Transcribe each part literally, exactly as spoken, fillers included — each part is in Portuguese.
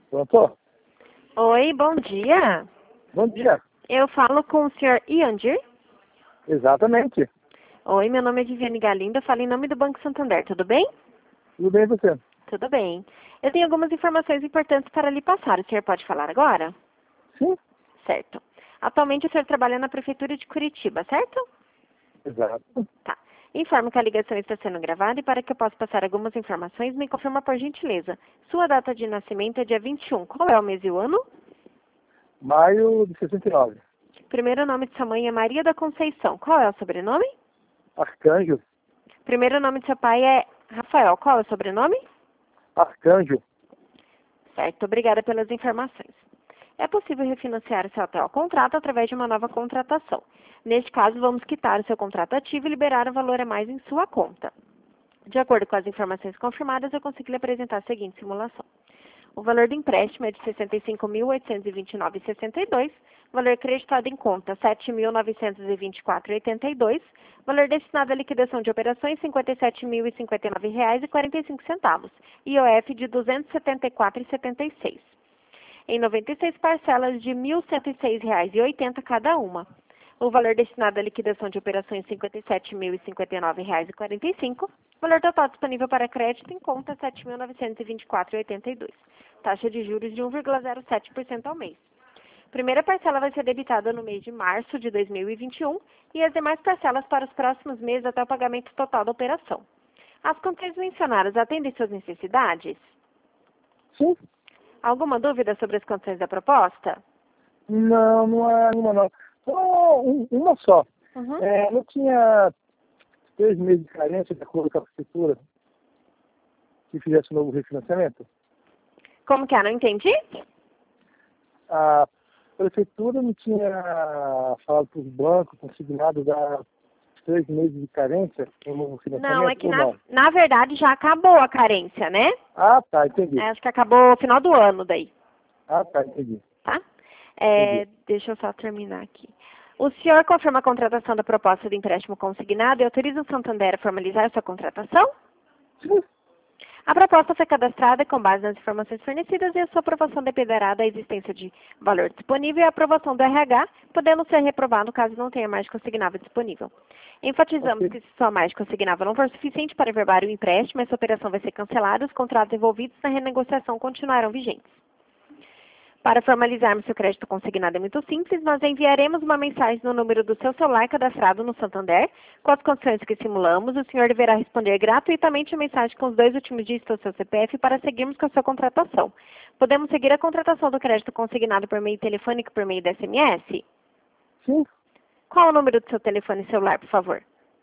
Pronto? Oi, bom dia. Bom dia. Eu falo com o senhor Iandir. Exatamente. Oi, meu nome é Viviane Galindo, eu falo em nome do Banco Santander, tudo bem? Tudo bem você? Tudo bem. Eu tenho algumas informações importantes para lhe passar. O senhor pode falar agora? Sim. Certo. Atualmente o senhor trabalha na Prefeitura de Curitiba, certo? Exato. Tá. Informo que a ligação está sendo gravada e para que eu possa passar algumas informações, me confirma por gentileza. Sua data de nascimento é dia vinte e um. Qual é o mês e o ano? Maio de sessenta e nove. Primeiro nome de sua mãe é Maria da Conceição. Qual é o sobrenome? Arcanjo. Primeiro nome de seu pai é Rafael. Qual é o sobrenome? Arcanjo. Certo, obrigada pelas informações. É possível refinanciar o seu atual contrato através de uma nova contratação. Neste caso, vamos quitar o seu contrato ativo e liberar o valor a mais em sua conta. De acordo com as informações confirmadas, eu consigo lhe apresentar a seguinte simulação. O valor do empréstimo é de sessenta e cinco mil oitocentos e vinte e nove reais e sessenta e dois centavos, valor creditado em conta sete mil novecentos e vinte e quatro reais e oitenta e dois centavos, valor destinado à liquidação de operações cinquenta e sete mil e cinquenta e nove reais e quarenta e cinco centavos, I O F de duzentos e setenta e quatro reais e setenta e seis centavos. Em noventa e seis parcelas de mil cento e seis reais e oitenta centavos cada uma. O valor destinado à liquidação de operações cinquenta e sete mil e cinquenta e nove reais e quarenta e cinco centavos, valor total disponível para crédito em conta sete mil novecentos e vinte e quatro reais e oitenta e dois centavos. Taxa de juros de um vírgula zero sete por cento ao mês. Primeira parcela vai ser debitada no mês de março de dois mil e vinte e um e as demais parcelas para os próximos meses até o pagamento total da operação. As contas mencionadas atendem suas necessidades? Sim. Alguma dúvida sobre as condições da proposta? Não, não é uma não. Só um- uma só. Uhum. É, não tinha três meses de carência de acordo com a prefeitura que fizesse um novo refinanciamento? Como que é? Não entendi? A prefeitura não tinha falado para os bancos consignado dar três meses de carência no novo Não, é financiamento que ou na, não? na verdade já acabou a carência, né? Ah, tá, entendi. É, acho que acabou no final do ano daí, Ah, tá, entendi. tá? É, Entendi. deixa eu só terminar aqui. O senhor confirma a contratação da proposta de empréstimo consignado e autoriza o Santander a formalizar sua contratação? Sim. A proposta foi cadastrada com base nas informações fornecidas e a sua aprovação dependerá da existência de valor disponível e a aprovação do R H, podendo ser reprovado caso não tenha margem consignável disponível. Enfatizamos Ok. que se sua margem consignável não for suficiente para verbar o empréstimo, essa operação vai ser cancelada e os contratos envolvidos na renegociação continuarão vigentes. Para formalizarmos seu crédito consignado é muito simples, nós enviaremos uma mensagem no número do seu celular cadastrado no Santander, com as condições que simulamos. O senhor deverá responder gratuitamente a mensagem com os dois últimos dígitos do seu C P F para seguirmos com a sua contratação. Podemos seguir a contratação do crédito consignado por meio telefônico e por meio de S M S? Sim. Qual o número do seu telefone celular, por favor?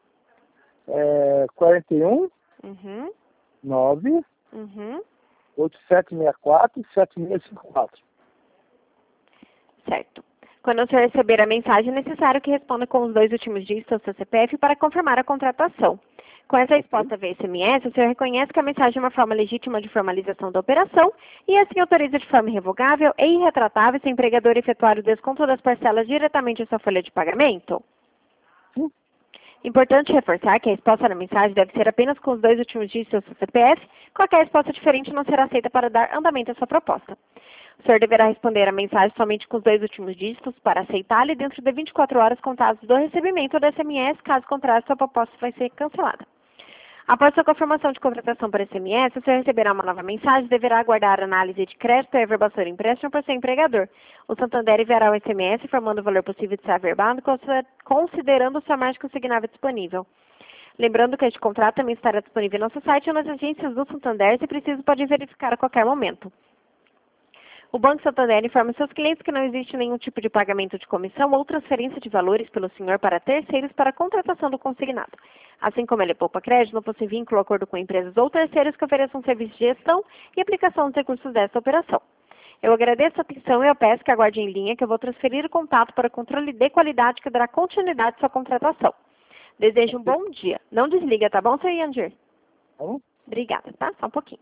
É quarenta e um, Uhum, nove, uhum, oito sete seis quatro, sete seis cinco quatro. certo. Quando o senhor receber a mensagem, é necessário que responda com os dois últimos dígitos do seu C P F para confirmar a contratação. Com essa resposta via S M S, o senhor reconhece que a mensagem é uma forma legítima de formalização da operação e assim autoriza de forma irrevogável e irretratável seu empregador efetuar o desconto das parcelas diretamente em sua folha de pagamento? Sim. Importante reforçar que a resposta na mensagem deve ser apenas com os dois últimos dígitos do seu C P F, qualquer resposta diferente não será aceita para dar andamento à sua proposta. O senhor deverá responder a mensagem somente com os dois últimos dígitos para aceitá-la e dentro de vinte e quatro horas contadas do recebimento do S M S, caso contrário, sua proposta vai ser cancelada. Após sua confirmação de contratação por S M S, o senhor receberá uma nova mensagem e deverá aguardar a análise de crédito e averbação do empréstimo por seu empregador. O Santander enviará o S M S informando o valor possível de ser averbado, considerando sua margem consignável disponível. Lembrando que este contrato também estará disponível no nosso site ou nas agências do Santander, se preciso pode verificar a qualquer momento. O Banco Santander informa seus clientes que não existe nenhum tipo de pagamento de comissão ou transferência de valores pelo senhor para terceiros para a contratação do consignado. Assim como ele poupa crédito, não possui vínculo ou acordo com empresas ou terceiros que ofereçam serviço de gestão e aplicação dos recursos desta operação. Eu agradeço a atenção e eu peço que aguarde em linha que eu vou transferir o contato para o controle de qualidade que dará continuidade à sua contratação. Desejo um bom dia. Não desliga, tá bom, senhor Yandir? Tá bom? Obrigada, tá? Só um pouquinho.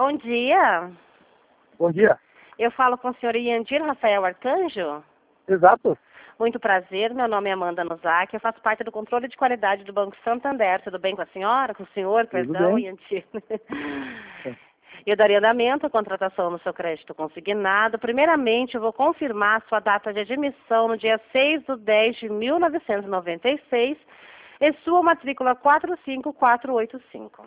Bom dia. Bom dia. Eu falo com o senhor Yandir Rafael Arcanjo. Exato. Muito prazer, meu nome é Amanda Nozaki, eu faço parte do controle de qualidade do Banco Santander. Tudo bem com a senhora, com o senhor, Tudo perdão, bem. Yandir? Eu daria andamento à contratação no seu crédito consignado. Primeiramente, eu vou confirmar sua data de admissão no dia seis de dez de mil novecentos e noventa e seis e sua matrícula quatro cinco quatro oito cinco.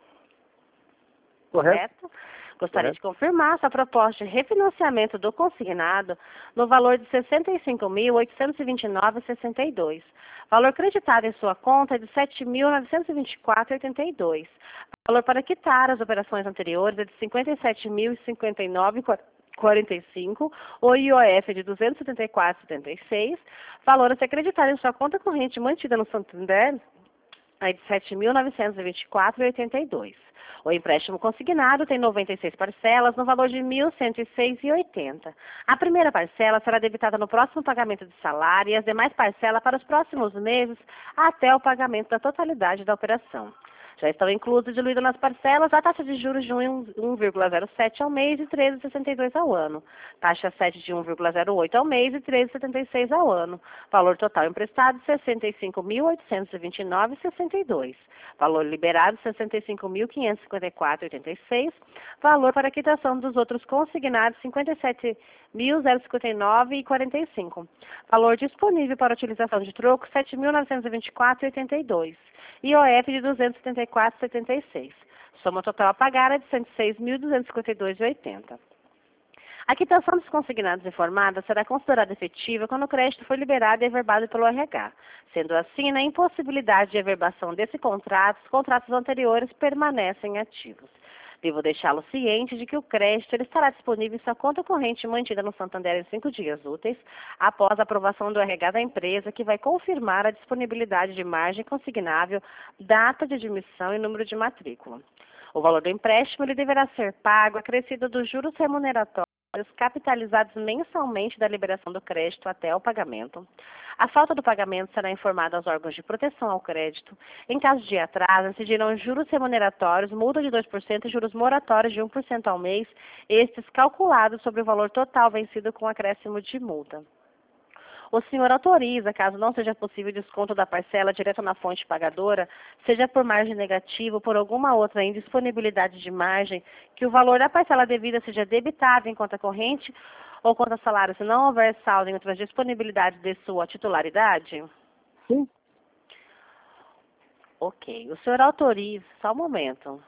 Correto? Correto? Gostaria Correto. de confirmar sua proposta de refinanciamento do consignado no valor de sessenta e cinco mil oitocentos e vinte e nove reais e sessenta e dois centavos. Valor creditado em sua conta é de sete mil novecentos e vinte e quatro reais e oitenta e dois centavos. Valor para quitar as operações anteriores é de cinquenta e sete mil e cinquenta e nove reais e quarenta e cinco centavos. O I O F é de duzentos e setenta e quatro reais e setenta e seis centavos. Valor a ser creditado em sua conta corrente mantida no Santander é de sete mil novecentos e vinte e quatro reais e oitenta e dois centavos. O empréstimo consignado tem noventa e seis parcelas no valor de mil cento e seis reais e oitenta centavos. A primeira parcela será debitada no próximo pagamento de salário e as demais parcelas para os próximos meses até o pagamento da totalidade da operação. Já estão inclusos e diluídos nas parcelas a taxa de juros de um vírgula zero sete ao mês e treze vírgula sessenta e dois ao ano. Taxa sete de um vírgula zero oito ao mês e treze vírgula setenta e seis ao ano. Valor total emprestado sessenta e cinco mil oitocentos e vinte e nove reais e sessenta e dois centavos. Valor liberado sessenta e cinco mil quinhentos e cinquenta e quatro reais e oitenta e seis centavos. Valor para quitação dos outros consignados cinquenta e sete mil cinquenta e nove reais e quarenta e cinco centavos. Valor disponível para utilização de troco sete mil novecentos e vinte e quatro reais e oitenta e dois centavos. I O F de duzentos e setenta e quatro reais e setenta e seis centavos. Soma total a pagar é de cento e seis mil duzentos e cinquenta e dois reais e oitenta centavos. A quitação dos consignados informada será considerada efetiva quando o crédito for liberado e averbado pelo R H. Sendo assim, na impossibilidade de averbação desse contrato, os contratos anteriores permanecem ativos. Devo deixá-lo ciente de que o crédito ele estará disponível em sua conta corrente mantida no Santander em cinco dias úteis, após a aprovação do R H da empresa, que vai confirmar a disponibilidade de margem consignável, data de admissão e número de matrícula. O valor do empréstimo ele deverá ser pago acrescido dos juros remuneratórios capitalizados mensalmente da liberação do crédito até o pagamento. A falta do pagamento será informada aos órgãos de proteção ao crédito. Em caso de atraso, incidirão juros remuneratórios, multa de dois por cento e juros moratórios de um por cento ao mês, estes calculados sobre o valor total vencido com acréscimo de multa. O senhor autoriza, caso não seja possível desconto da parcela direto na fonte pagadora, seja por margem negativa ou por alguma outra indisponibilidade de margem, que o valor da parcela devida seja debitado em conta corrente ou conta salário, se não houver saldo em outras disponibilidades de sua titularidade? Sim. Ok. O senhor autoriza... Só um momento.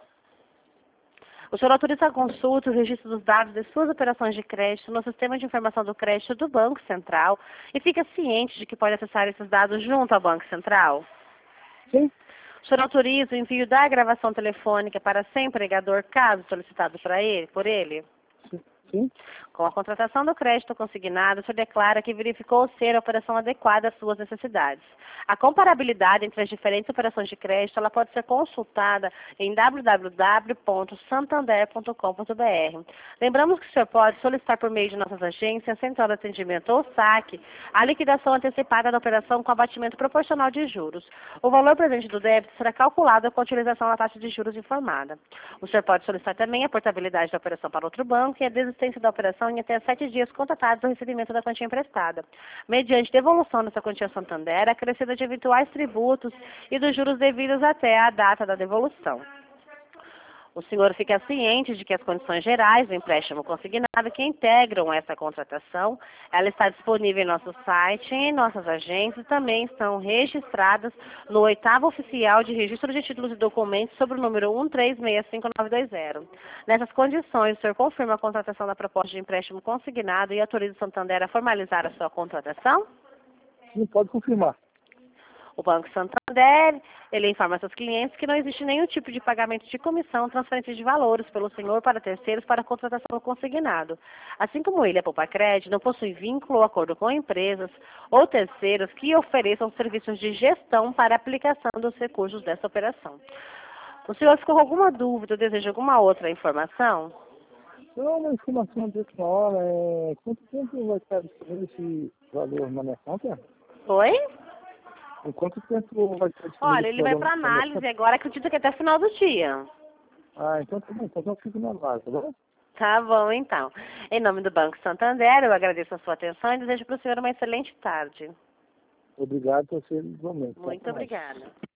O senhor autoriza a consulta e o registro dos dados de suas operações de crédito no sistema de informação do crédito do Banco Central e fica ciente de que pode acessar esses dados junto ao Banco Central? Sim. O senhor autoriza o envio da gravação telefônica para seu empregador, caso solicitado para ele, por ele? Sim. Com a contratação do crédito consignado, o senhor declara que verificou ser a operação adequada às suas necessidades. A comparabilidade entre as diferentes operações de crédito ela pode ser consultada em w w w ponto santander ponto com ponto b r. Lembramos que o senhor pode solicitar por meio de nossas agências, central de atendimento ou saque, a liquidação antecipada da operação com abatimento proporcional de juros. O valor presente do débito será calculado com a utilização da taxa de juros informada. O senhor pode solicitar também a portabilidade da operação para outro banco e a desistência da operação em até sete dias contatados do recebimento da quantia emprestada, mediante devolução dessa quantia Santander, acrescida de eventuais tributos e dos juros devidos até a data da devolução. O senhor fica ciente de que as condições gerais do empréstimo consignado que integram essa contratação, ela está disponível em nosso site e em nossas agências, também estão registradas no oitavo oficial de registro de títulos e documentos sobre o número um três seis cinco nove dois zero. Nessas condições, o senhor confirma a contratação da proposta de empréstimo consignado e autoriza o Santander a formalizar a sua contratação? Sim, pode confirmar. O Banco Santander, ele informa a seus clientes que não existe nenhum tipo de pagamento de comissão, transferência de valores pelo senhor para terceiros para a contratação do consignado. Assim como ele, a Poupa Crédito, não possui vínculo ou acordo com empresas ou terceiros que ofereçam serviços de gestão para a aplicação dos recursos dessa operação. O senhor ficou com alguma dúvida ou deseja alguma outra informação? Não, uma informação de última hora é quanto tempo vai estar disponível esse valor na minha conta? Oi? Em quanto tempo vai estar disponível? Olha, ele vai para análise agora, acredito que até o final do dia. Ah, então tá bom. Então eu fico na base, tá bom? Tá bom, então. Em nome do Banco Santander, eu agradeço a sua atenção e desejo para o senhor uma excelente tarde. Obrigado por ser igualmente. Muito obrigada.